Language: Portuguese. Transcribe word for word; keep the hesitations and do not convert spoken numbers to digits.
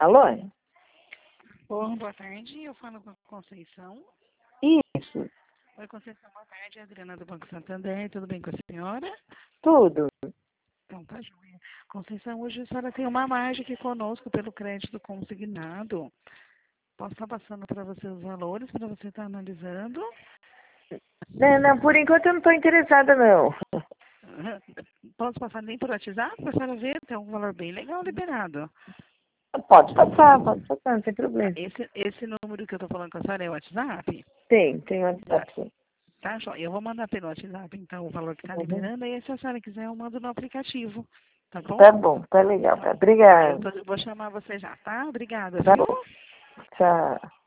Alô? Bom, boa tarde, eu falo com a Conceição. Isso, Oi, Conceição, boa tarde, Adriana do Banco Santander, tudo bem com a senhora? tudo. Então, tá joia. Conceição, hoje a senhora tem uma margem aqui conosco pelo crédito consignado. Posso estar passando para você os valores, para você estar analisando? Não, não, por enquanto eu não estou interessada, não. Posso passar nem por WhatsApp para a senhora ver? Tem um valor bem legal liberado. Pode passar, pode passar, não tem Tá, problema. Esse, esse número que eu estou falando com a senhora é o WhatsApp? Tem, tem Tá, WhatsApp, sim. tá, joia. Eu vou mandar pelo WhatsApp, então, o valor que está Uhum. liberando. E se a senhora quiser, eu mando no aplicativo. Tá bom? Tá bom, tá legal, tá. Tá, eu Obrigada. tô- vou chamar você já, tá? Obrigada, Tá viu? bom, tchau.